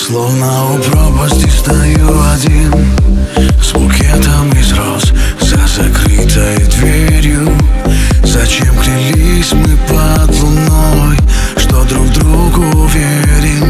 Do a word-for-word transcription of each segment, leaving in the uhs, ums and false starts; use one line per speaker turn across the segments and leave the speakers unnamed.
Словно у пропасти стою один, с букетом из роз за закрытой дверью. Зачем клялись мы под луной, что друг другу верим,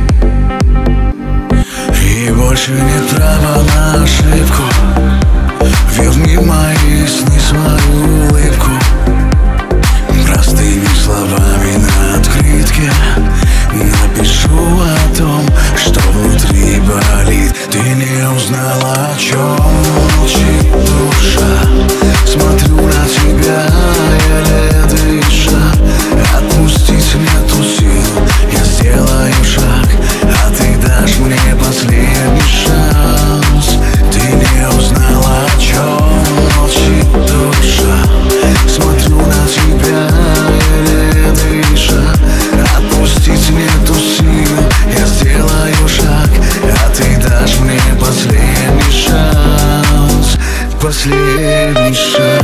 и больше нет права на ошибку. Верни в мои сны свою улыбку. Простыми словами на открытке напишу о том, что внутри болит. Ты не узнала, о чем молчит душа. Смотрю на тебя, еле дыша. Отпустить нету сил, я сделаю шаг, а ты дашь мне последний шанс. Ты не узнала, о чем молчит душа. Смотрю на тебя, еле дыша. Отпустить нету сил, я сделаю шаг, а ты дашь мне последний шанс. Последний шанс.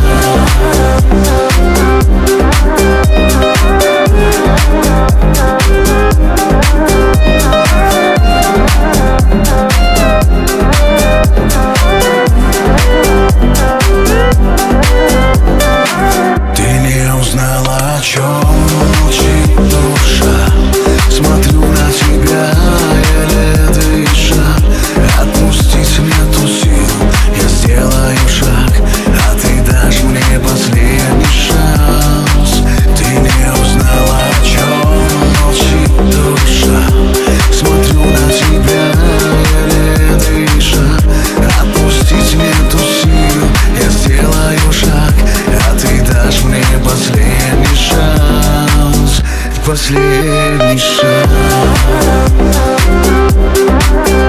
Последний шаг.